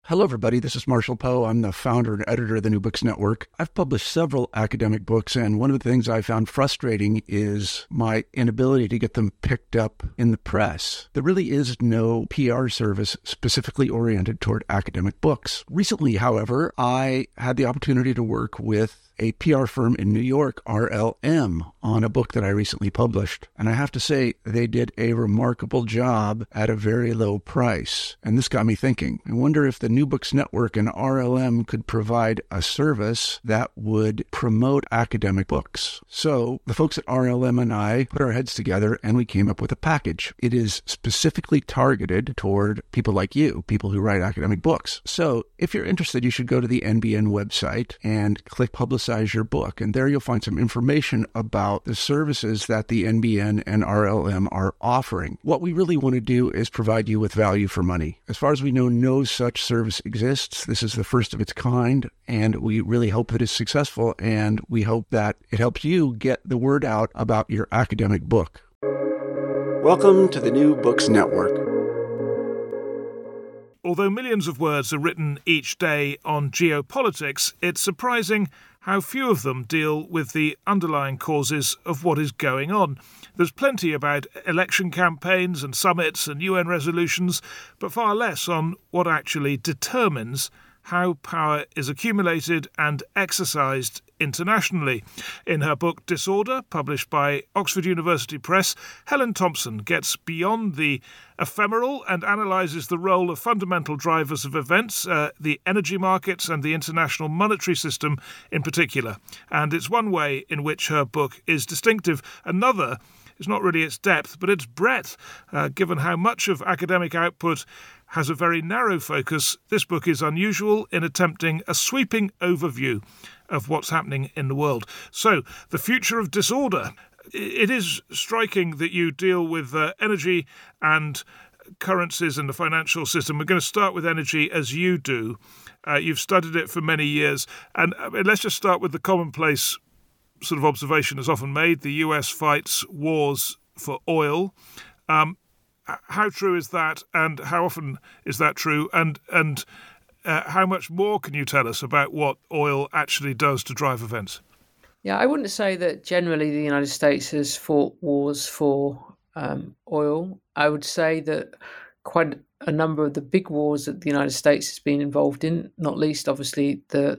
Hello, everybody. This is Marshall Poe. I'm the founder and editor of the New Books Network. I've published several academic books, and one of the things I found frustrating is my inability to get them picked up in the press. There really is no PR service specifically oriented toward academic books. Recently, however, I had the opportunity to work with a PR firm in New York, RLM, on a book that I recently published. And I have to say, they did a remarkable job at a very low price. And this got me thinking. I wonder if the New Books Network and RLM could provide a service that would promote academic books. So the folks at RLM and I put our heads together and we came up with a package. It is specifically targeted toward people like you, people who write academic books. So if you're interested, you should go to the NBN website and click Publicize Your Book. And there you'll find some information about the services that the NBN and RLM are offering. What we really want to do is provide you with value for money. As far as we know, no such service exists. This is the first of its kind, and we really hope that it's successful, and we hope that it helps you get the word out about your academic book. Welcome to the New Books Network. Although millions of words are written each day on geopolitics, it's surprising how few of them deal with the underlying causes of what is going on. There's plenty about election campaigns and summits and UN resolutions, but far less on what actually determines how power is accumulated and exercised internationally. In her book Disorder, published by Oxford University Press, Helen Thompson gets beyond the ephemeral and analyses the role of fundamental drivers of events, the energy markets and the international monetary system in particular. And it's one way in which her book is distinctive. Another is not really its depth, but its breadth. Given how much of academic output has a very narrow focus, this book is unusual in attempting a sweeping overview of what's happening in the world. So, the future of disorder. It is striking that you deal with energy and currencies and the financial system. We're going to start with energy as you do. You've studied it for many years. And let's just start with the commonplace sort of observation that's often made. The US fights wars for oil. How true is that, and how often is that true? And how much more can you tell us about what oil actually does to drive events? Yeah, I wouldn't say that generally the United States has fought wars for oil. I would say that quite a number of the big wars that the United States has been involved in, not least obviously the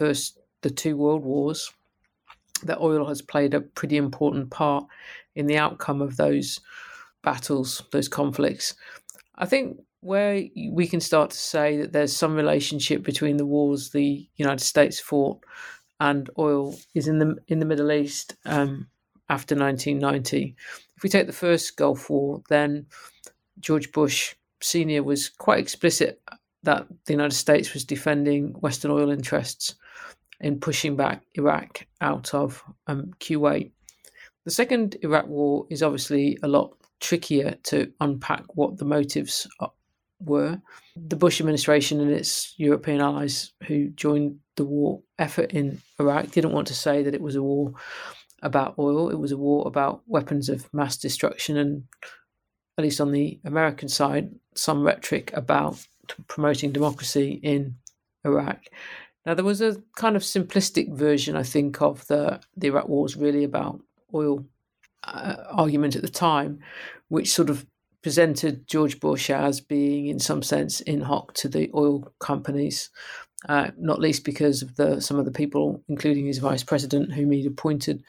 two world wars, that oil has played a pretty important part in the outcome of those battles, those conflicts. I think where we can start to say that there's some relationship between the wars the United States fought and oil is in the Middle East after 1990. If we take the first Gulf War, then George Bush Sr. was quite explicit that the United States was defending Western oil interests in pushing back Iraq out of Kuwait. The second Iraq war is obviously a lot trickier to unpack what the motives were. The Bush administration and its European allies who joined the war effort in Iraq didn't want to say that it was a war about oil. It was a war about weapons of mass destruction and, at least on the American side, some rhetoric about promoting democracy in Iraq. Now, there was a kind of simplistic version, I think, of the Iraq war was really about oil argument at the time, which sort of presented George Bush as being, in some sense, in hoc to the oil companies, not least because of some of the people, including his vice president, whom he'd appointed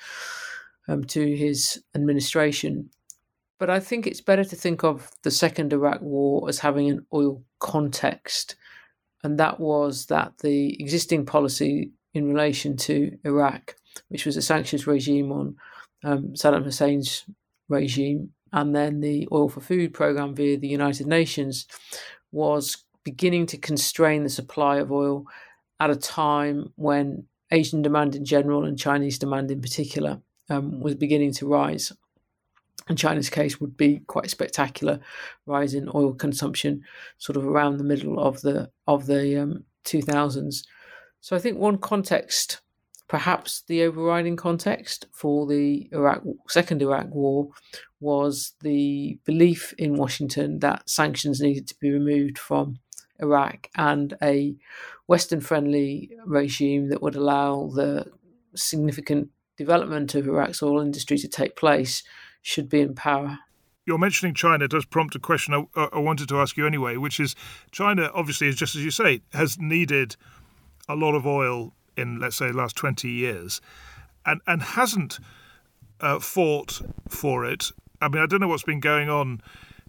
to his administration. But I think it's better to think of the second Iraq war as having an oil context, and that was that the existing policy in relation to Iraq, which was a sanctions regime on Saddam Hussein's regime, and then the oil for food program via the United Nations, was beginning to constrain the supply of oil at a time when Asian demand in general and Chinese demand in particular was beginning to rise. In China's case would be quite a spectacular rise in oil consumption sort of around the middle of the 2000s. So I think one context, perhaps the overriding context for the second Iraq war, was the belief in Washington that sanctions needed to be removed from Iraq and a Western-friendly regime that would allow the significant development of Iraq's oil industry to take place should be in power. You're mentioning China does prompt a question I wanted to ask you anyway, which is China obviously, is just as you say, has needed a lot of oil in, let's say, the last 20 years and hasn't fought for it. I mean, I don't know what's been going on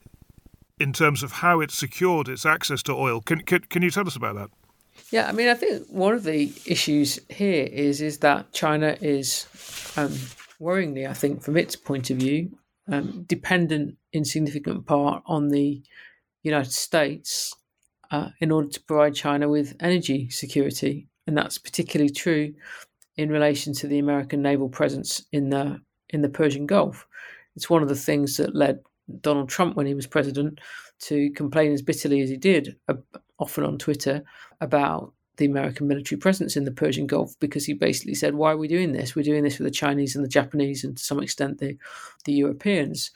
in terms of how it's secured its access to oil. Can you tell us about that? Yeah, I mean, I think one of the issues here is that China is, worryingly, I think, from its point of view, dependent in significant part on the United States in order to provide China with energy security. And that's particularly true in relation to the American naval presence in the Persian Gulf. It's one of the things that led Donald Trump, when he was president, to complain as bitterly as he did, often on Twitter, about the American military presence in the Persian Gulf, because he basically said, why are we doing this? We're doing this for the Chinese and the Japanese and to some extent the Europeans.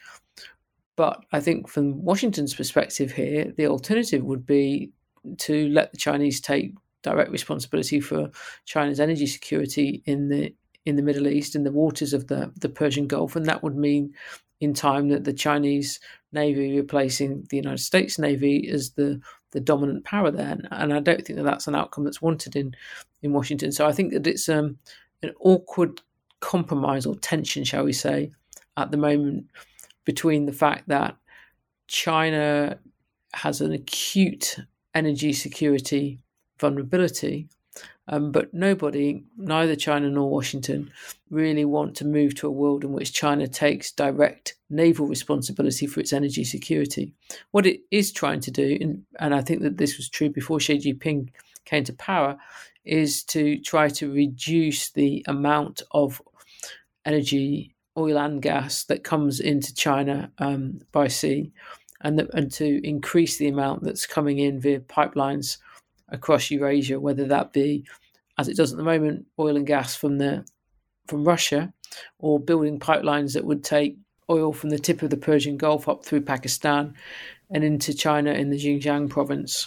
But I think from Washington's perspective here, the alternative would be to let the Chinese take direct responsibility for China's energy security in the Middle East, in the waters of the Persian Gulf, and that would mean in time that the Chinese Navy replacing the United States Navy as the dominant power there. And I don't think that that's an outcome that's wanted in Washington. So I think that it's an awkward compromise or tension, shall we say, at the moment between the fact that China has an acute energy security vulnerability, but nobody, neither China nor Washington, really want to move to a world in which China takes direct naval responsibility for its energy security. What it is trying to do, and I think that this was true before Xi Jinping came to power, is to try to reduce the amount of energy, oil and gas, that comes into China by sea, and to increase the amount that's coming in via pipelines across Eurasia, whether that be, as it does at the moment, oil and gas from Russia, or building pipelines that would take oil from the tip of the Persian Gulf up through Pakistan and into China in the Xinjiang province.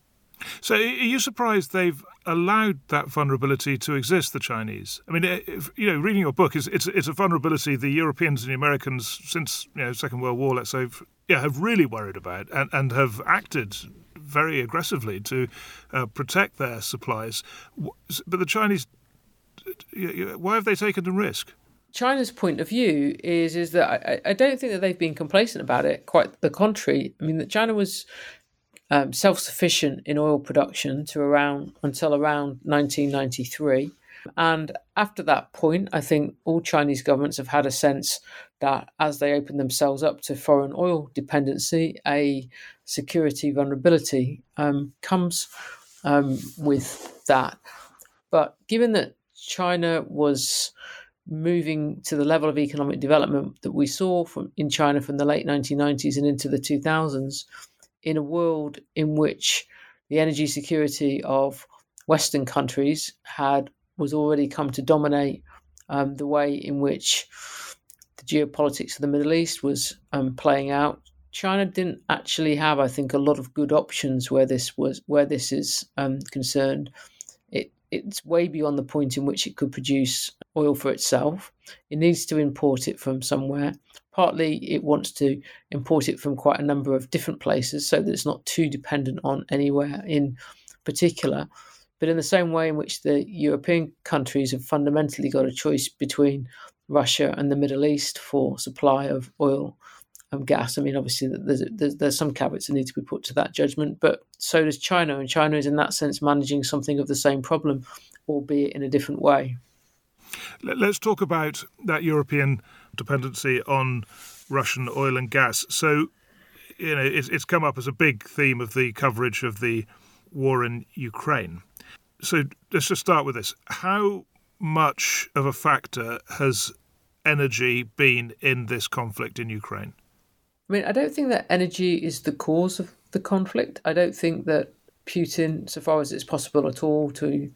So are you surprised they've allowed that vulnerability to exist, the Chinese? I mean, reading your book, it's a vulnerability the Europeans and the Americans since Second World War, let's say, have really worried about and have acted very aggressively to protect their supplies. But the Chinese, why have they taken the risk? China's point of view is that I don't think that they've been complacent about it. Quite the contrary. I mean, that China was self-sufficient in oil production until around 1993. And after that point, I think all Chinese governments have had a sense that as they open themselves up to foreign oil dependency, a security vulnerability comes with that. But given that China was moving to the level of economic development that we saw in China from the late 1990s and into the 2000s, in a world in which the energy security of Western countries was already come to dominate the way in which the geopolitics of the Middle East was playing out, China didn't actually have, I think, a lot of good options where this is concerned. It's way beyond the point in which it could produce oil for itself. It needs to import it from somewhere. Partly it wants to import it from quite a number of different places so that it's not too dependent on anywhere in particular. But in the same way in which the European countries have fundamentally got a choice between Russia and the Middle East for supply of oil and gas. I mean, obviously, there's some caveats that need to be put to that judgment, but so does China, and China is in that sense managing something of the same problem, albeit in a different way. Let's talk about that European dependency on Russian oil and gas. So, it's come up as a big theme of the coverage of the war in Ukraine. So let's just start with this. How much of a factor has energy been in this conflict in Ukraine? I mean, I don't think that energy is the cause of the conflict. I don't think that Putin, so far as it's possible at all to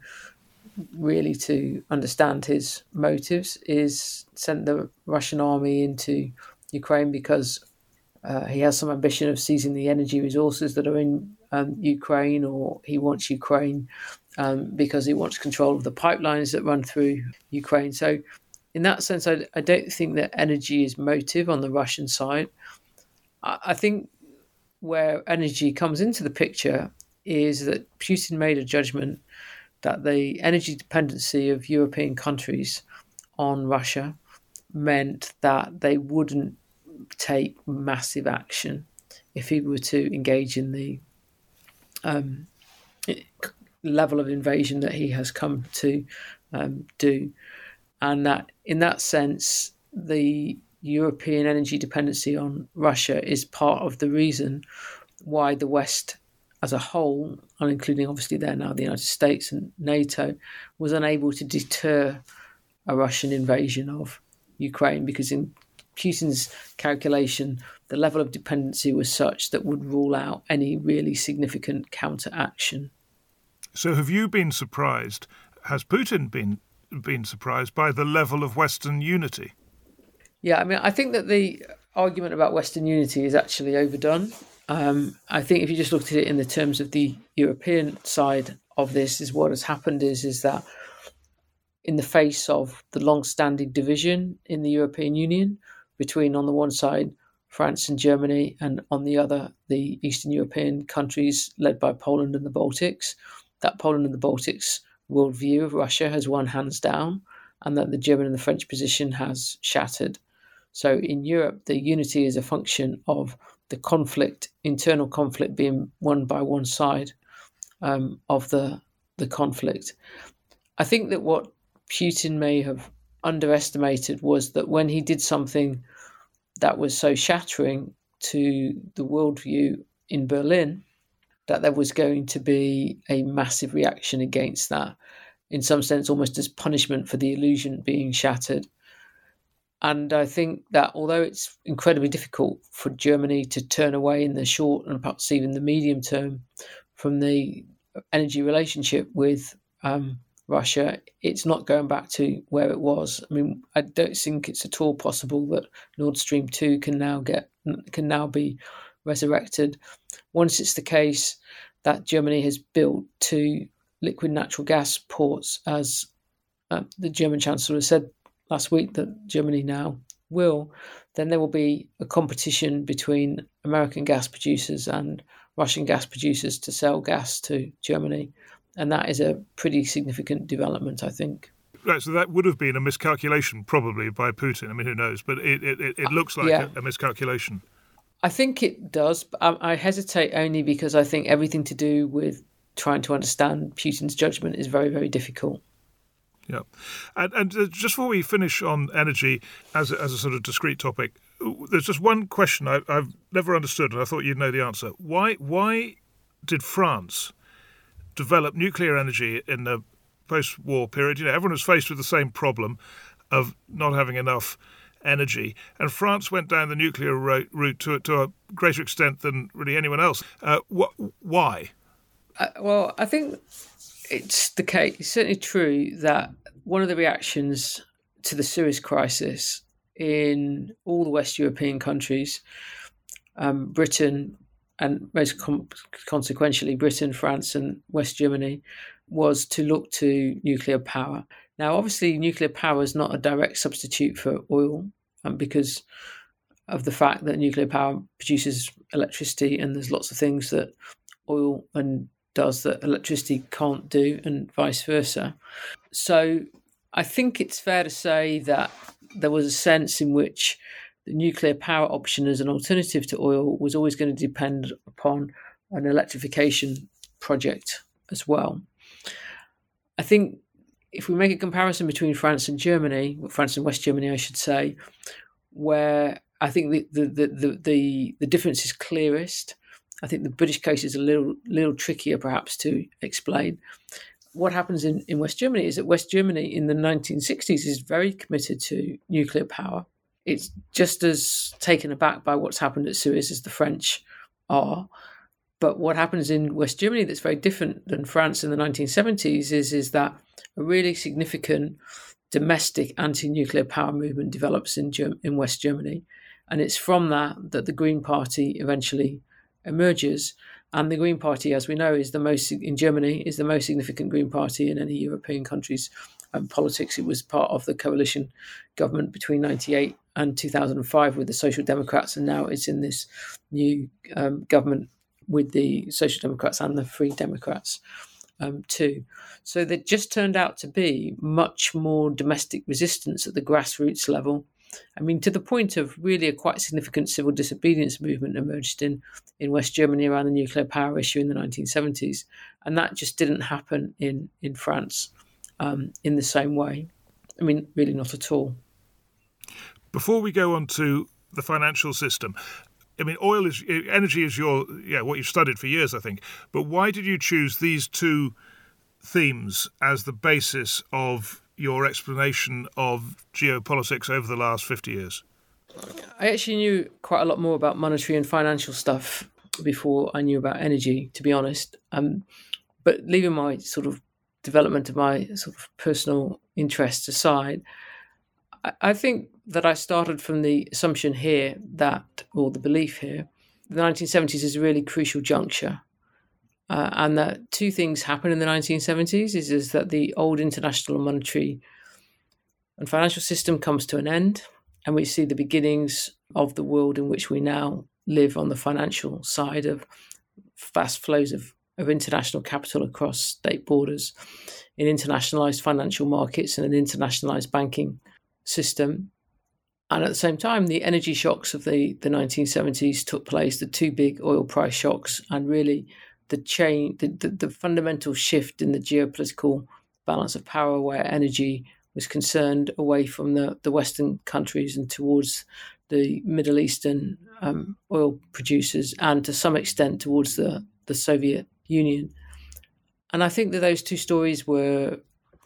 understand his motives, is sent the Russian army into Ukraine because he has some ambition of seizing the energy resources that are in Ukraine, or he wants Ukraine because he wants control of the pipelines that run through Ukraine. So in that sense, I don't think that energy is motive on the Russian side. I think where energy comes into the picture is that Putin made a judgment that the energy dependency of European countries on Russia meant that they wouldn't take massive action if he were to engage in the level of invasion that he has come to do. And that in that sense, the European energy dependency on Russia is part of the reason why the West as a whole, and including obviously there now the United States and NATO, was unable to deter a Russian invasion of Ukraine, because in Putin's calculation, the level of dependency was such that would rule out any really significant counteraction. So have you been surprised? Has Putin been surprised by the level of Western unity? Yeah, I mean, I think that the argument about Western unity is actually overdone. I think if you just looked at it in the terms of the European side of this, is what has happened is that in the face of the long-standing division in the European Union between, on the one side, France and Germany, and on the other, the Eastern European countries led by Poland and the Baltics, that Poland and the Baltics worldview of Russia has won hands down, and that the German and the French position has shattered. So in Europe, the unity is a function of the conflict, internal conflict, being won by one side of the conflict. I think that what Putin may have underestimated was that when he did something that was so shattering to the worldview in Berlin, that there was going to be a massive reaction against that, in some sense almost as punishment for the illusion being shattered. And I think that although it's incredibly difficult for Germany to turn away in the short and perhaps even the medium term from the energy relationship with Russia, it's not going back to where it was. I mean, I don't think it's at all possible that Nord Stream 2 can now be resurrected. Once it's the case that Germany has built 2 liquid natural gas ports, as the German Chancellor has said last week that Germany now will, then there will be a competition between American gas producers and Russian gas producers to sell gas to Germany. And that is a pretty significant development, I think. Right, so that would have been a miscalculation probably by Putin. I mean, who knows? But it looks like a miscalculation. I think it does. But I hesitate only because I think everything to do with trying to understand Putin's judgment is very, very difficult. Yeah. And just before we finish on energy as a sort of discrete topic, there's just one question I've never understood, and I thought you'd know the answer. Why did France develop nuclear energy in the post-war period? You know, everyone was faced with the same problem of not having enough energy, and France went down the nuclear route to a greater extent than really anyone else. Why? Well, I think it's the case. It's certainly true that one of the reactions to the Suez crisis in all the West European countries, Britain, and most consequentially Britain, France and West Germany, was to look to nuclear power. Now, obviously, nuclear power is not a direct substitute for oil because of the fact that nuclear power produces electricity, and there's lots of things that oil does that electricity can't do, and vice versa. So I think it's fair to say that there was a sense in which the nuclear power option as an alternative to oil was always going to depend upon an electrification project as well. I think if we make a comparison between France and Germany, France and West Germany, I should say, where I think the difference is clearest. I think the British case is a little trickier, perhaps, to explain. What happens in West Germany is that West Germany in the 1960s is very committed to nuclear power. It's just as taken aback by what's happened at Suez as the French are. But what happens in West Germany that's very different than France in the 1970s is that a really significant domestic anti-nuclear power movement develops in West Germany. And it's from that the Green Party eventually emerges. And the Green Party, as we know, in Germany, is the most significant Green Party in any European country's politics. It was part of the coalition government between 1998 and 2005 with the Social Democrats, and now it's in this new government with the Social Democrats and the Free Democrats too. So there just turned out to be much more domestic resistance at the grassroots level. I mean, to the point of really a quite significant civil disobedience movement emerged in West Germany around the nuclear power issue in the 1970s. And that just didn't happen in France in the same way. I mean, really not at all. Before we go on to the financial system, I mean, energy is what you've studied for years, I think. But why did you choose these two themes as the basis of your explanation of geopolitics over the last 50 years? I actually knew quite a lot more about monetary and financial stuff before I knew about energy, to be honest. But leaving my sort of development of my sort of personal interests aside, I think that I started from the assumption here or the belief here, the 1970s is a really crucial juncture. And that two things happen in the 1970s is that the old international monetary and financial system comes to an end, and we see the beginnings of the world in which we now live on the financial side of vast flows of international capital across state borders, in internationalized financial markets and an internationalized banking system. And at the same time, the energy shocks of the 1970s took place, the two big oil price shocks, and really the fundamental shift in the geopolitical balance of power, where energy was concerned away from the Western countries and towards the Middle Eastern oil producers, and to some extent towards the Soviet Union. And I think that those two stories are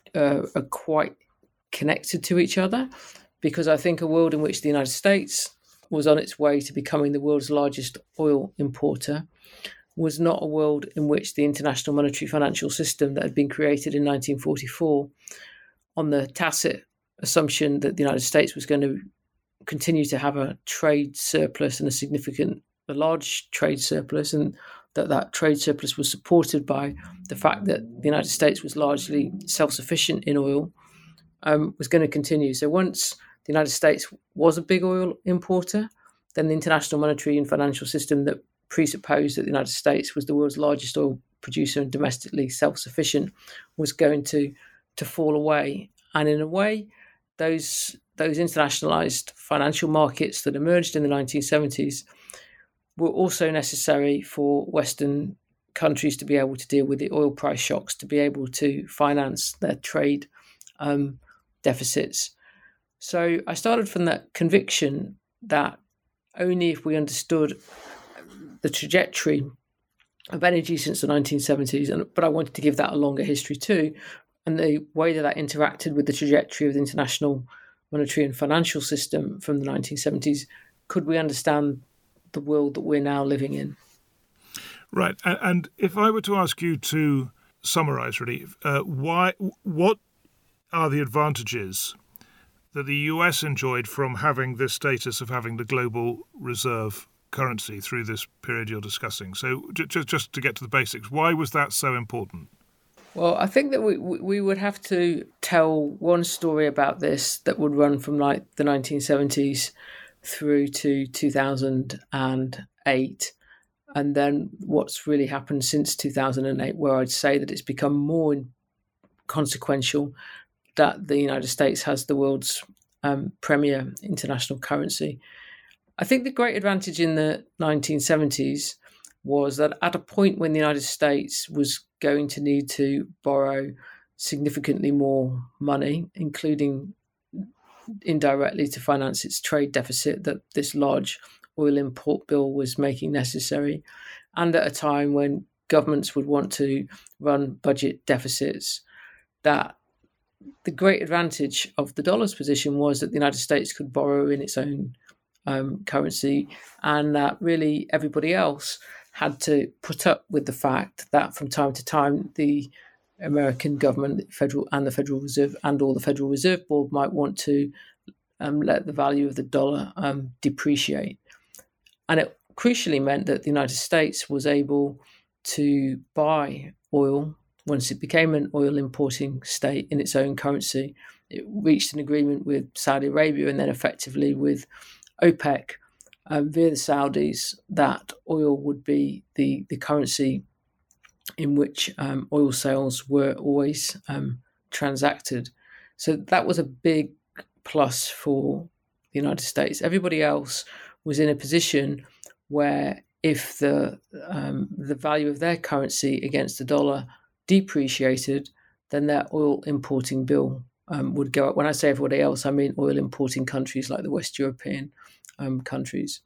quite connected to each other, because I think a world in which the United States was on its way to becoming the world's largest oil importer was not a world in which the international monetary financial system that had been created in 1944 on the tacit assumption that the United States was going to continue to have a trade surplus and a large trade surplus, and that trade surplus was supported by the fact that the United States was largely self-sufficient in oil, was going to continue. So once the United States was a big oil importer, then the international monetary and financial system that presupposed that the United States was the world's largest oil producer and domestically self-sufficient was going to fall away. And in a way, those internationalized financial markets that emerged in the 1970s were also necessary for Western countries to be able to deal with the oil price shocks, to be able to finance their trade deficits. So I started from that conviction that only if we understood the trajectory of energy since the 1970s, but I wanted to give that a longer history too, and the way that interacted with the trajectory of the international monetary and financial system from the 1970s, could we understand the world that we're now living in. Right. And if I were to ask you to summarize, really, what are the advantages that the US enjoyed from having this status of having the global reserve currency through this period you're discussing? So just to get to the basics, why was that so important? Well, I think that we would have to tell one story about this that would run from like the 1970s through to 2008, and then what's really happened since 2008, where I'd say that it's become more consequential that the United States has the world's premier international currency. I think the great advantage in the 1970s was that at a point when the United States was going to need to borrow significantly more money, including indirectly to finance its trade deficit that this large oil import bill was making necessary, and at a time when governments would want to run budget deficits, that the great advantage of the dollar's position was that the United States could borrow in its own currency, and that really everybody else had to put up with the fact that from time to time the American government, the Federal Reserve, and or the Federal Reserve Board might want to let the value of the dollar depreciate. And it crucially meant that the United States was able to buy oil. Once it became an oil importing state in its own currency, it reached an agreement with Saudi Arabia and then effectively with OPEC via the Saudis that oil would be the currency in which oil sales were always transacted. So that was a big plus for the United States. Everybody else was in a position where if the value of their currency against the dollar depreciated, then their oil importing bill would go up. When I say everybody else, I mean oil importing countries like the West European countries.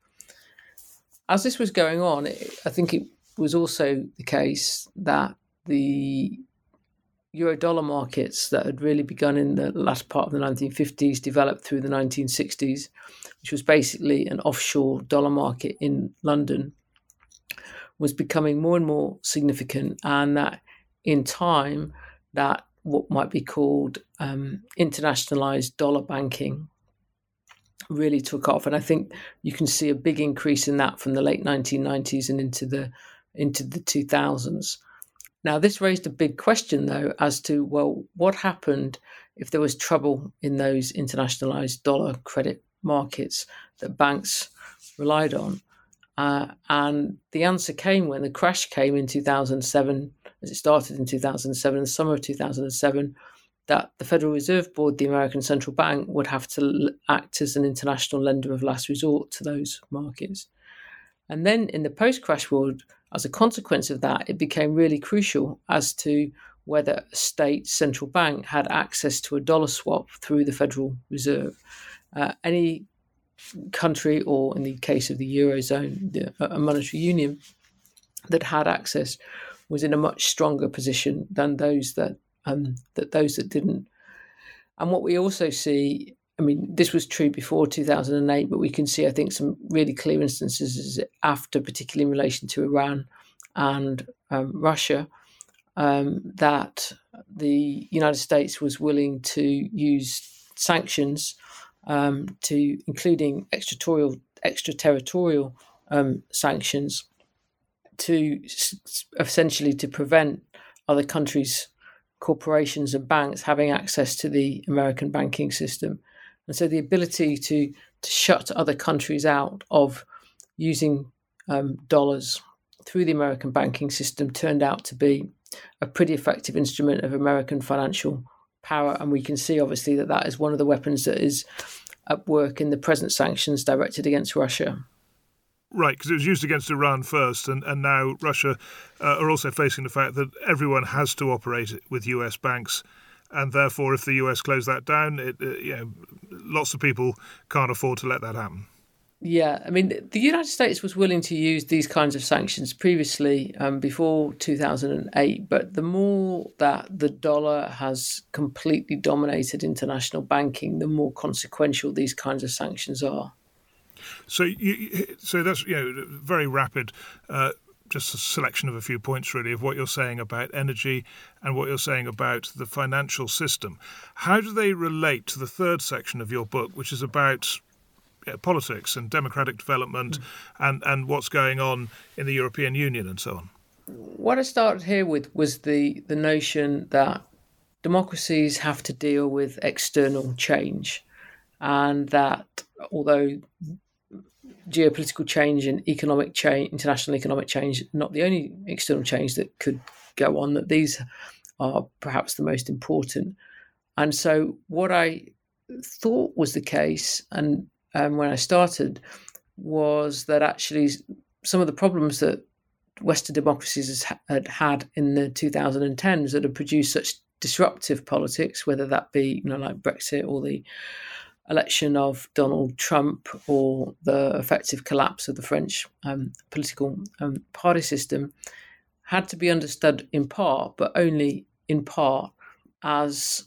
As this was going on, I think it was also the case that the euro-dollar markets that had really begun in the latter part of the 1950s developed through the 1960s, which was basically an offshore dollar market in London, was becoming more and more significant, and that in time that what might be called internationalized dollar banking really took off. And I think you can see a big increase in that from the late 1990s and into the 2000s. Now, this raised a big question, though, as to, well, what happened if there was trouble in those internationalized dollar credit markets that banks relied on? And the answer came when the crash came in 2007, as it started in 2007, the summer of 2007, that the Federal Reserve Board, the American Central Bank, would have to act as an international lender of last resort to those markets. And then in the post-crash world, as a consequence of that, it became really crucial as to whether a state central bank had access to a dollar swap through the Federal Reserve. Any country, or in the case of the Eurozone, a monetary union that had access, was in a much stronger position than those that didn't. And what we also see, I mean, this was true before 2008, but we can see, I think, some really clear instances after, particularly in relation to Iran and Russia, that the United States was willing to use sanctions, including extraterritorial sanctions, to essentially to prevent other countries' corporations and banks having access to the American banking system. And so the ability to shut other countries out of using dollars through the American banking system turned out to be a pretty effective instrument of American financial power. And we can see, obviously, that is one of the weapons that is at work in the present sanctions directed against Russia. Right, because it was used against Iran first, and now Russia are also facing the fact that everyone has to operate with US banks. And therefore, if the US close that down, lots of people can't afford to let that happen. Yeah, I mean, the United States was willing to use these kinds of sanctions previously, before 2008, but the more that the dollar has completely dominated international banking, the more consequential these kinds of sanctions are. So that's very rapid. Just a selection of a few points, really, of what you're saying about energy and what you're saying about the financial system. How do they relate to the third section of your book, which is about politics and democratic development and what's going on in the European Union and so on? What I started here with was the notion that democracies have to deal with external change, and that although geopolitical change and economic change, international economic change, not the only external change that could go on, that these are perhaps the most important. And so what I thought was the case, and when I started, was that actually some of the problems that Western democracies had in the 2010s that had produced such disruptive politics, whether that be like Brexit or the election of Donald Trump or the effective collapse of the French political party system, had to be understood in part, but only in part, as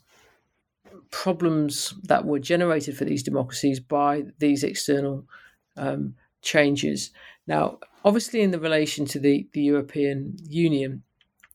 problems that were generated for these democracies by these external changes. Now, obviously, in the relation to the European Union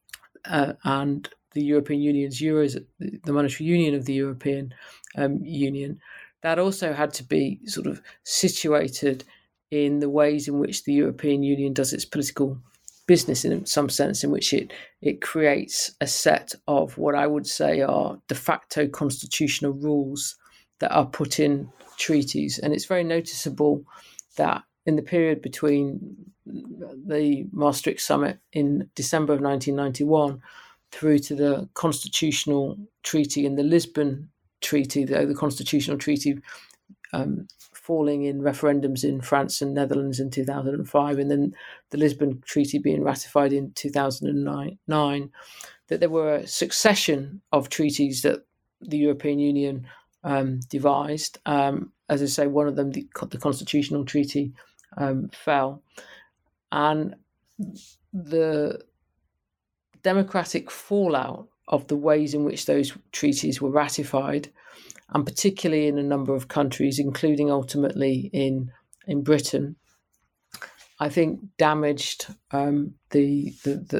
and the European Union's euros, the monetary union of the European Union, that also had to be sort of situated in the ways in which the European Union does its political business in some sense, in which it creates a set of what I would say are de facto constitutional rules that are put in treaties. And it's very noticeable that in the period between the Maastricht Summit in December of 1991 through to the Constitutional Treaty and the Lisbon Treaty, the Constitutional Treaty falling in referendums in France and Netherlands in 2005, and then the Lisbon Treaty being ratified in 2009, that there were a succession of treaties that the European Union devised. As I say, one of them, the Constitutional Treaty, fell. And the democratic fallout of the ways in which those treaties were ratified, and particularly in a number of countries, including ultimately in Britain, I think damaged the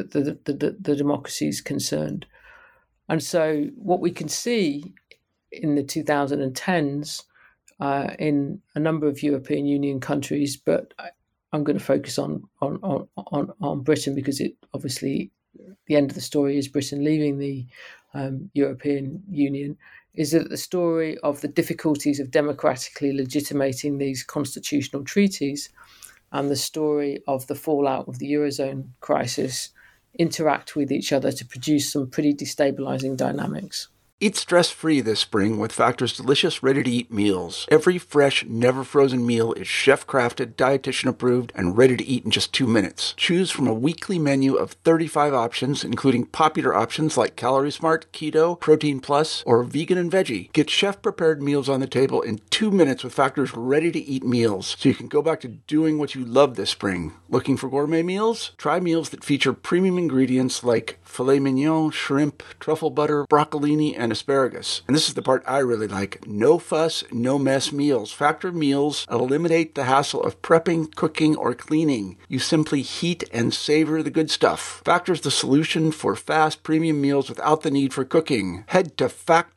democracies concerned. And so what we can see in the 2010s in a number of European Union countries, but I'm going to focus on Britain because it obviously the end of the story is Britain leaving the European Union, is that the story of the difficulties of democratically legitimating these constitutional treaties and the story of the fallout of the Eurozone crisis interact with each other to produce some pretty destabilizing dynamics. Eat stress-free this spring with Factor's delicious, ready-to-eat meals. Every fresh, never-frozen meal is chef-crafted, dietitian-approved, and ready to eat in just 2 minutes. Choose from a weekly menu of 35 options, including popular options like Calorie Smart, Keto, Protein Plus, or Vegan and Veggie. Get chef-prepared meals on the table in 2 minutes with Factor's ready-to-eat meals, so you can go back to doing what you love this spring. Looking for gourmet meals? Try meals that feature premium ingredients like filet mignon, shrimp, truffle butter, broccolini, and asparagus. And this is the part I really like. No fuss, no mess meals. Factor meals eliminate the hassle of prepping, cooking, or cleaning. You simply heat and savor the good stuff. Factor's the solution for fast premium meals without the need for cooking. Head to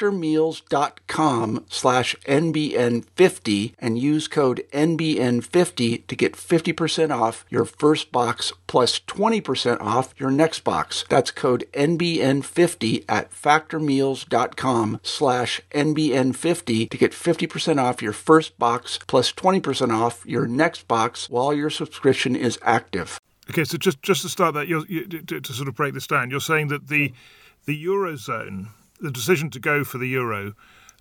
factormeals.com/NBN50 and use code NBN50 to get 50% off your first box plus 20% off your next box. That's code NBN50 at factormeals.com/NBN50 to get 50% off your first box plus 20% off your next box while your subscription is active. Okay, so just to start that, to sort of break this down, you're saying that the Eurozone, the decision to go for the euro,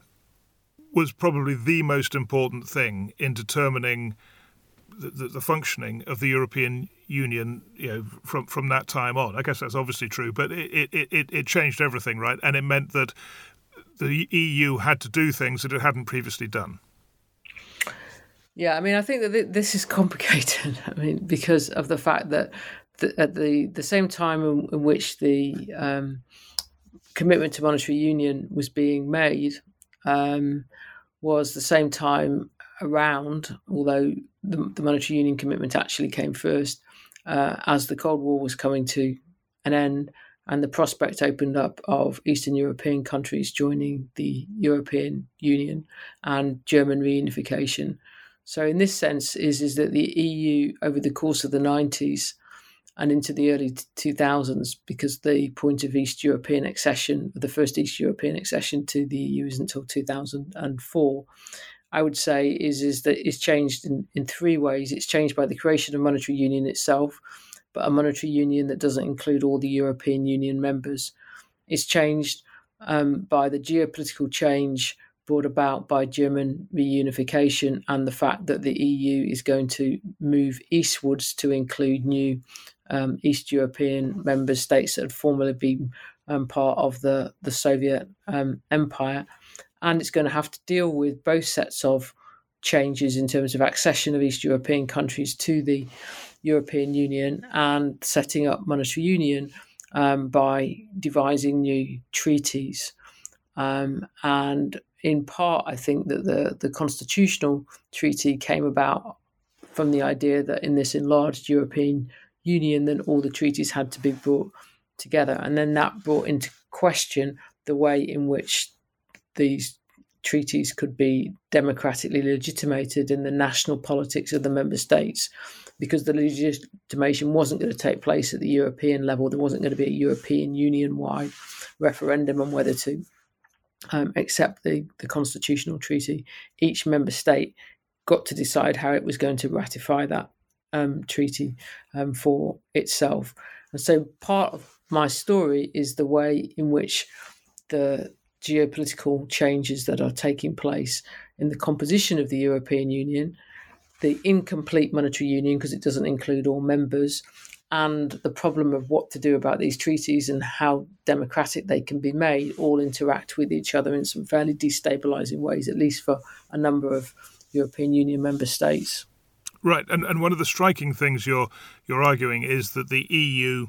was probably the most important thing in determining the functioning of the European Union, from that time on. I guess that's obviously true, but it changed everything, right? And it meant that the EU had to do things that it hadn't previously done. Yeah, I mean, I think that this is complicated. I mean, because of the fact that at the same time in which the commitment to monetary union was being made was the same time around, although the monetary union commitment actually came first, as the Cold War was coming to an end and the prospect opened up of Eastern European countries joining the European Union and German reunification. So in this sense is that the EU over the course of the 90s and into the early 2000s, because the point of East European accession, the first East European accession to the EU is until 2004, I would say is that it's changed in three ways. It's changed by the creation of monetary union itself, but a monetary union that doesn't include all the European Union members. It's changed by the geopolitical change brought about by German reunification and the fact that the EU is going to move eastwards to include new East European member states that had formerly been part of the Soviet Empire. And it's going to have to deal with both sets of changes in terms of accession of East European countries to the European Union and setting up monetary union by devising new treaties. And in part, I think that the Constitutional Treaty came about from the idea that in this enlarged European Union, then all the treaties had to be brought together. And then that brought into question the way in which these treaties could be democratically legitimated in the national politics of the member states, because the legitimation wasn't going to take place at the European level. There wasn't going to be a European Union-wide referendum on whether to accept the constitutional treaty. Each member state got to decide how it was going to ratify that treaty for itself. And so part of my story is the way in which the geopolitical changes that are taking place in the composition of the European Union, the incomplete monetary union, because it doesn't include all members, and the problem of what to do about these treaties and how democratic they can be made, all interact with each other in some fairly destabilizing ways, at least for a number of European Union member states. Right, and one of the striking things you're arguing is that the EU,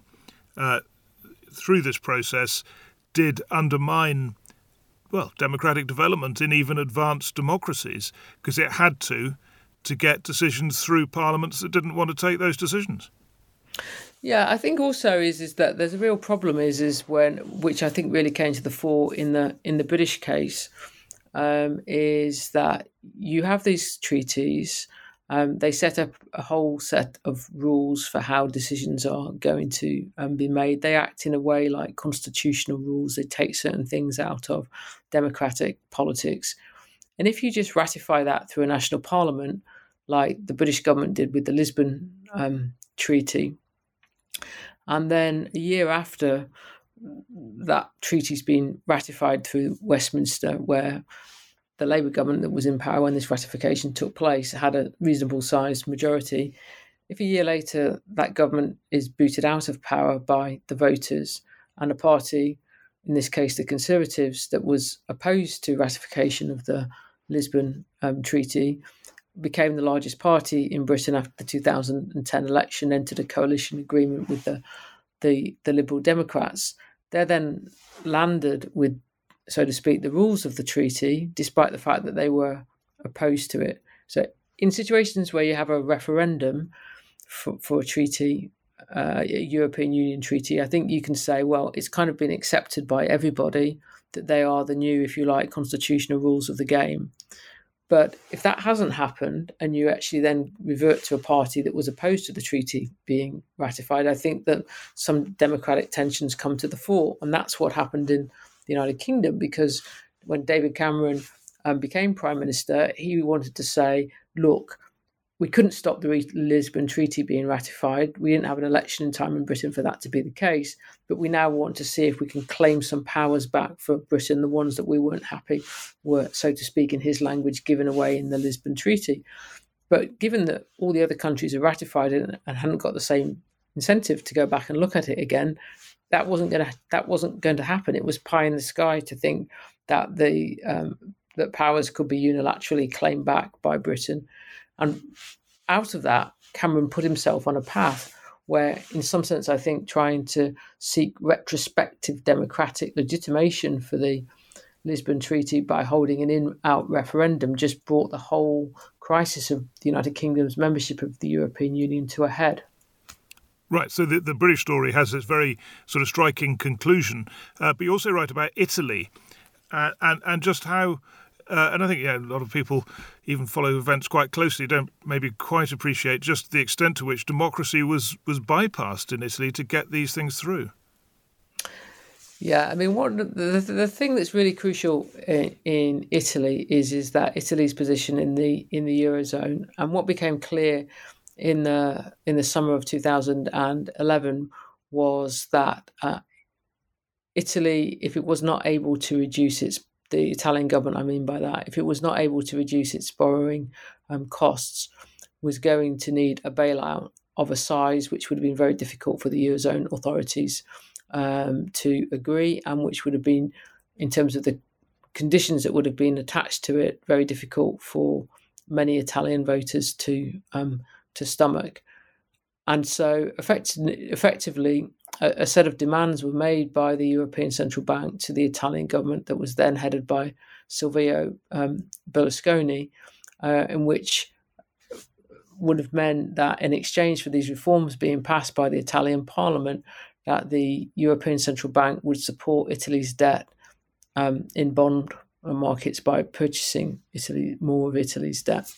through this process, did undermine, democratic development in even advanced democracies, because it had to get decisions through parliaments that didn't want to take those decisions. Yeah, I think also is that there's a real problem is when, which I think really came to the fore in the British case, is that you have these treaties. They set up a whole set of rules for how decisions are going to be made. They act in a way like constitutional rules. They take certain things out of democratic politics. And if you just ratify that through a national parliament, like the British government did with the Lisbon Treaty, and then a year after that treaty's been ratified through Westminster, where the Labour government that was in power when this ratification took place had a reasonable sized majority. If a year later that government is booted out of power by the voters, and a party, in this case the Conservatives, that was opposed to ratification of the Lisbon Treaty, became the largest party in Britain after the 2010 election, entered a coalition agreement with the Liberal Democrats, they're then landed with, so to speak, the rules of the treaty, despite the fact that they were opposed to it. So in situations where you have a referendum for a treaty, a European Union treaty, I think you can say, well, it's kind of been accepted by everybody that they are the new, if you like, constitutional rules of the game. But if that hasn't happened and you actually then revert to a party that was opposed to the treaty being ratified, I think that some democratic tensions come to the fore. And that's what happened in the United Kingdom, because when David Cameron became Prime Minister, he wanted to say, look, we couldn't stop the Lisbon Treaty being ratified. We didn't have an election in time in Britain for that to be the case. But we now want to see if we can claim some powers back for Britain. The ones that we weren't happy were, so to speak, in his language, given away in the Lisbon Treaty. But given that all the other countries have ratified it and hadn't got the same incentive to go back and look at it again, that wasn't going to happen. It was pie in the sky to think that that powers could be unilaterally claimed back by Britain. And out of that, Cameron put himself on a path where, in some sense, I think trying to seek retrospective democratic legitimation for the Lisbon Treaty by holding an in-out referendum just brought the whole crisis of the United Kingdom's membership of the European Union to a head. Right, so the British story has this very sort of striking conclusion. But you also write about Italy and just how... and I think a lot of people, even follow events quite closely, don't maybe quite appreciate just the extent to which democracy was bypassed in Italy to get these things through. Yeah, I mean, the thing that's really crucial in Italy is that Italy's position in the Eurozone, and what became clear in the summer of 2011 was that Italy, if it was not able to reduce the Italian government, I mean by that, if it was not able to reduce its borrowing costs, was going to need a bailout of a size which would have been very difficult for the Eurozone authorities to agree, and which would have been, in terms of the conditions that would have been attached to it, very difficult for many Italian voters to stomach. And so effectively, a set of demands were made by the European Central Bank to the Italian government that was then headed by Silvio Berlusconi, in which would have meant that in exchange for these reforms being passed by the Italian Parliament, that the European Central Bank would support Italy's debt in bond markets by purchasing more of Italy's debt.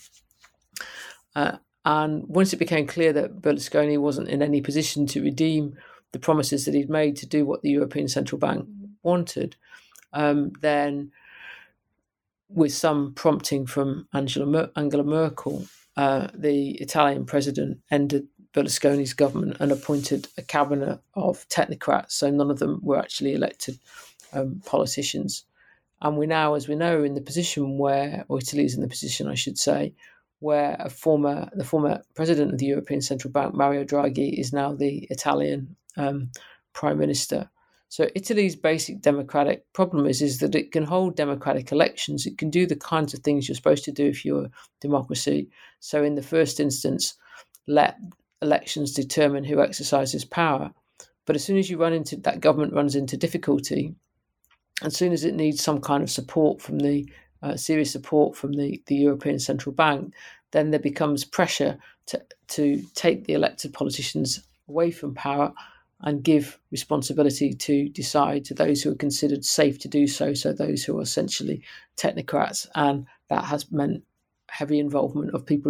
And once it became clear that Berlusconi wasn't in any position to redeem the promises that he'd made to do what the European Central Bank wanted, then with some prompting from Angela Merkel, the Italian president ended Berlusconi's government and appointed a cabinet of technocrats, so none of them were actually elected politicians. And we now, as we know, in the position where, or Italy is in the position, I should say, where the former president of the European Central Bank, Mario Draghi, is now the Italian prime minister. So Italy's basic democratic problem is that it can hold democratic elections. It can do the kinds of things you're supposed to do if you're a democracy. So in the first instance, let elections determine who exercises power. But as soon as that government runs into difficulty, as soon as it needs some kind of support from serious support from the European Central Bank, then there becomes pressure to take the elected politicians away from power and give responsibility to decide to those who are considered safe to do so, so those who are essentially technocrats. And that has meant heavy involvement of people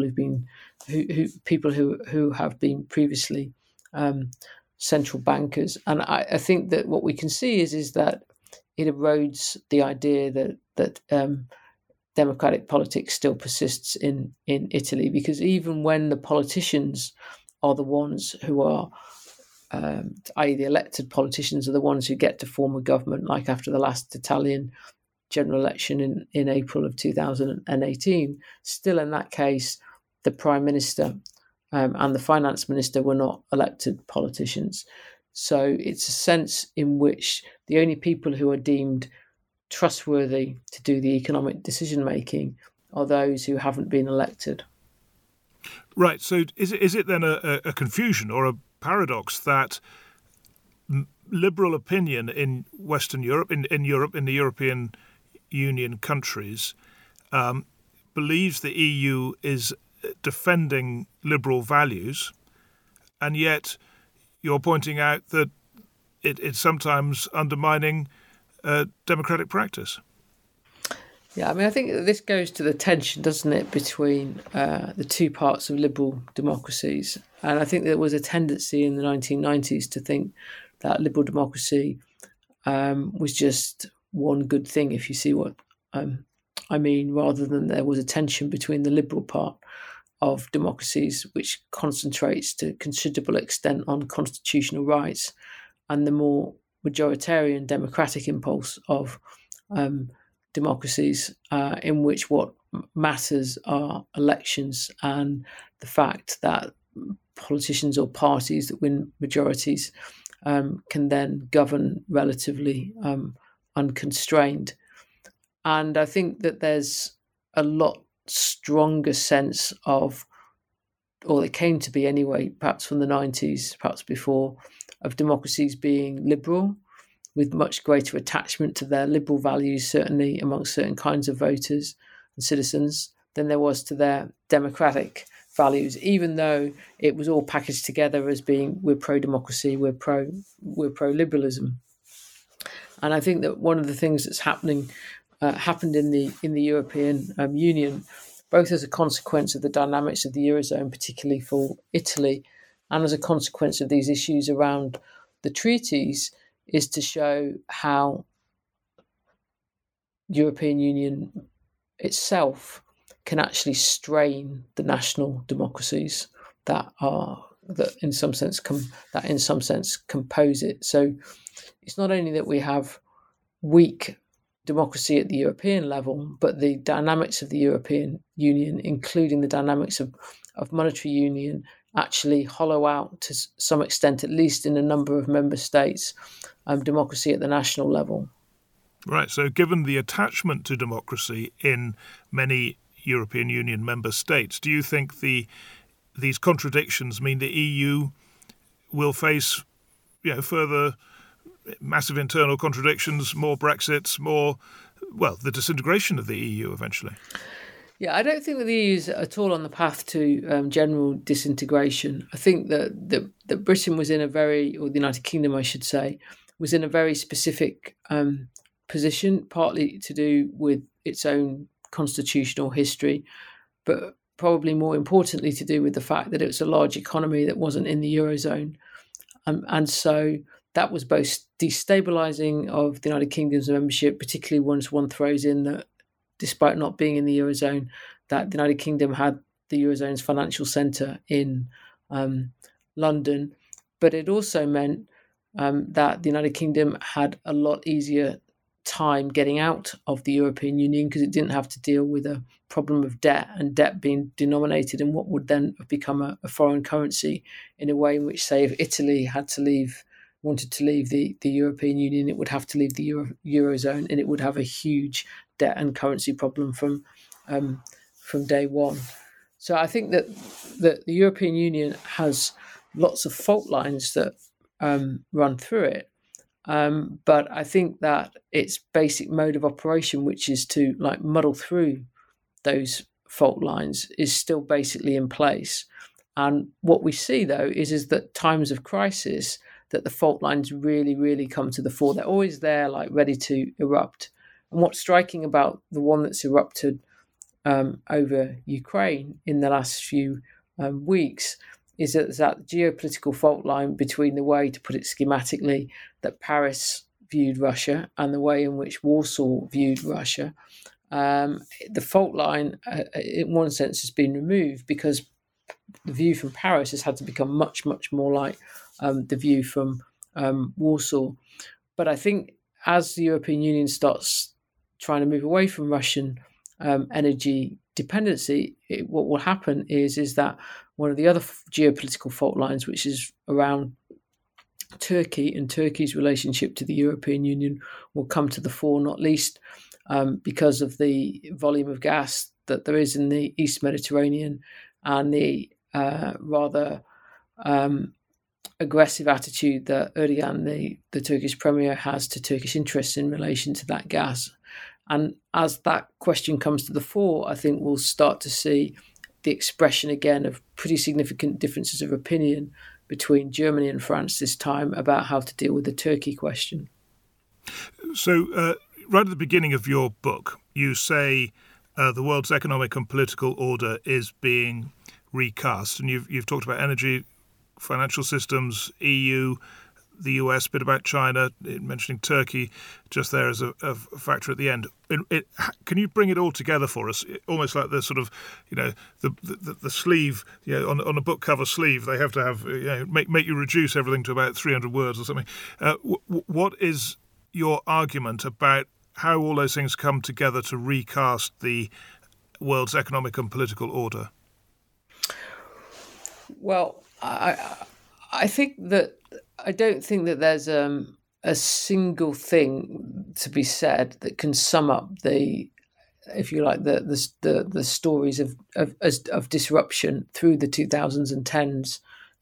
who have been previously central bankers. And I think that what we can see is that it erodes the idea that democratic politics still persists in Italy, because even when the politicians are the ones who are, i.e. the elected politicians are the ones who get to form a government, like after the last Italian general election in April of 2018, still in that case, the prime minister and the finance minister were not elected politicians. So it's a sense in which the only people who are deemed trustworthy to do the economic decision-making are those who haven't been elected. Right. So is it then a confusion or a paradox that liberal opinion in Western Europe, in the European Union countries, believes the EU is defending liberal values, and yet you're pointing out that it's sometimes undermining democratic practice? Yeah, I mean, I think this goes to the tension, doesn't it, between the two parts of liberal democracies. And I think there was a tendency in the 1990s to think that liberal democracy was just one good thing, if you see what I mean, rather than there was a tension between the liberal part of democracies, which concentrates to a considerable extent on constitutional rights, and the more majoritarian democratic impulse of democracies, in which what matters are elections and the fact that politicians or parties that win majorities can then govern relatively unconstrained. And I think that there's a lot stronger sense of, or it came to be anyway, perhaps from the 90s, perhaps before, of democracies being liberal, with much greater attachment to their liberal values, certainly amongst certain kinds of voters and citizens, than there was to their democratic values, even though it was all packaged together as being, we're pro-democracy, we're pro-liberalism. And I think that one of the things that's happened in the European Union, both as a consequence of the dynamics of the Eurozone, particularly for Italy, and as a consequence of these issues around the treaties, is to show how European Union itself can actually strain the national democracies that in some sense compose it. So it's not only that we have weak democracy at the European level, but the dynamics of the European Union, including the dynamics of monetary union, actually hollow out to some extent, at least in a number of member states, democracy at the national level. Right. So given the attachment to democracy in many European Union member states, do you think these contradictions mean the EU will face further massive internal contradictions, more Brexits, the disintegration of the EU eventually? Yeah, I don't think that the EU is at all on the path to general disintegration. I think that Britain was in or the United Kingdom, I should say, was in a very specific position, partly to do with its own constitutional history, but probably more importantly to do with the fact that it was a large economy that wasn't in the Eurozone. And so that was both destabilizing of the United Kingdom's membership, particularly once one throws in that despite not being in the Eurozone, that the United Kingdom had the Eurozone's financial centre in London. But it also meant that the United Kingdom had a lot easier time getting out of the European Union because it didn't have to deal with a problem of debt, and debt being denominated in what would then have become a foreign currency, in a way in which, say, if Italy wanted to leave the European Union, it would have to leave the Eurozone, and it would have a huge debt and currency problem from day one. So I think that the European Union has lots of fault lines that run through it. But I think that its basic mode of operation, which is to muddle through those fault lines, is still basically in place. And what we see, though, is that times of crisis, that the fault lines really, really come to the fore. They're always there, ready to erupt. And what's striking about the one that's erupted over Ukraine in the last few weeks is that geopolitical fault line between the way, to put it schematically, that Paris viewed Russia and the way in which Warsaw viewed Russia. The fault line, in one sense, has been removed because the view from Paris has had to become much, much more like the view from Warsaw. But I think as the European Union starts trying to move away from Russian energy dependency, what will happen is that one of the other geopolitical fault lines, which is around Turkey and Turkey's relationship to the European Union, will come to the fore, not least because of the volume of gas that there is in the East Mediterranean and the rather aggressive attitude that Erdogan, the Turkish premier, has to Turkish interests in relation to that gas. And as that question comes to the fore, I think we'll start to see the expression again of pretty significant differences of opinion between Germany and France this time about how to deal with the Turkey question. So right at the beginning of your book, you say the world's economic and political order is being recast. And you've talked about energy, financial systems, EU, the US, a bit about China, mentioning Turkey just there as a factor at the end. Can you bring it all together for us? Almost like the sort of, the sleeve, on a book cover sleeve, they have to have, make you reduce everything to about 300 words or something. What is your argument about how all those things come together to recast the world's economic and political order? Well, I think that I don't think that there's a single thing to be said that can sum up the, if you like, the stories of disruption through the 2010s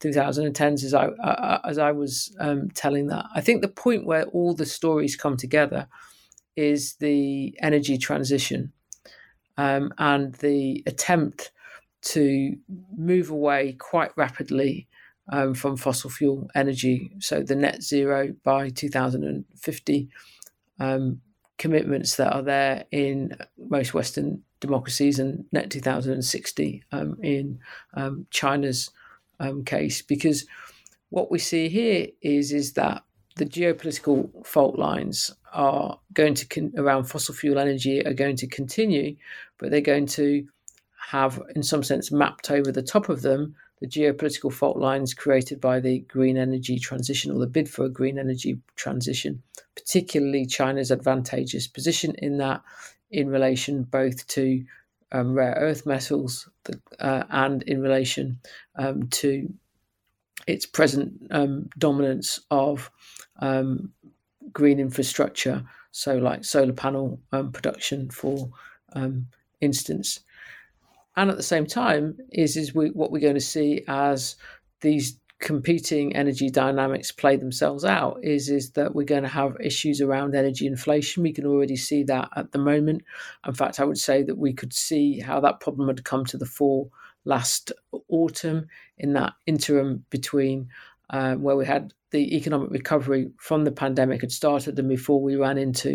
as I was telling that. I think the point where all the stories come together is the energy transition and the attempt to move away quite rapidly from fossil fuel energy. So the net zero by 2050 commitments that are there in most Western democracies, and net 2060 in China's case. Because what we see here is that the geopolitical fault lines are going to around fossil fuel energy are going to continue, but they're going to have, in some sense, mapped over the top of them the geopolitical fault lines created by the green energy transition, or the bid for a green energy transition, particularly China's advantageous position in that, in relation both to rare earth metals and in relation to its present dominance of green infrastructure, so like solar panel production, for instance. And at the same time, what we're going to see as these competing energy dynamics play themselves out is that we're going to have issues around energy inflation. We can already see that at the moment. In fact, I would say that we could see how that problem had come to the fore last autumn, in that interim between where we had the economic recovery from the pandemic had started and before we ran into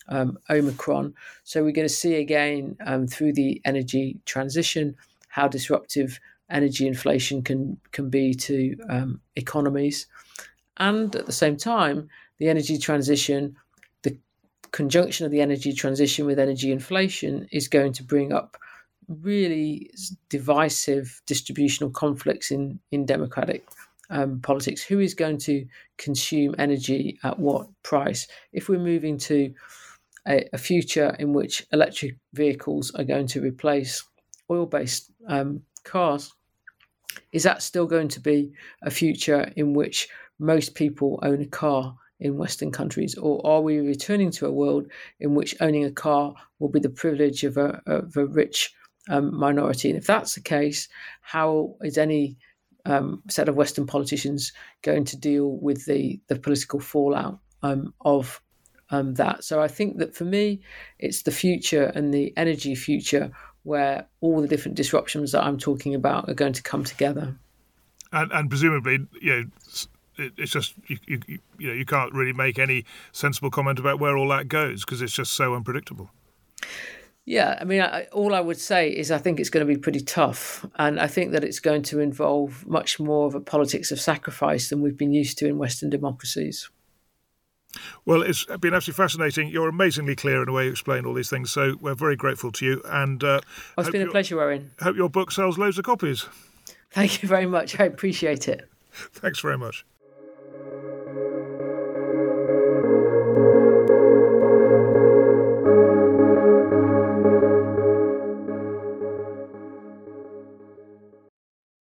Omicron. So we're going to see again through the energy transition how disruptive energy inflation can be to economies. And at the same time, the energy transition, the conjunction of the energy transition with energy inflation is going to bring up really divisive distributional conflicts in democratic politics. Who is going to consume energy at what price? If we're moving to a future in which electric vehicles are going to replace oil-based cars, is that still going to be a future in which most people own a car in Western countries? Or are we returning to a world in which owning a car will be the privilege of a rich minority? And if that's the case, how is any set of Western politicians going to deal with the political fallout of that? So I think that for me, it's the future and the energy future where all the different disruptions that I'm talking about are going to come together. And presumably, it's just you can't really make any sensible comment about where all that goes because it's just so unpredictable. Yeah, I mean, all I would say is I think it's going to be pretty tough, and I think that it's going to involve much more of a politics of sacrifice than we've been used to in Western democracies. Well, it's been absolutely fascinating. You're amazingly clear in the way you explain all these things, so we're very grateful to you. And it's been a pleasure, Owen. Hope your book sells loads of copies. Thank you very much. I appreciate it. Thanks very much.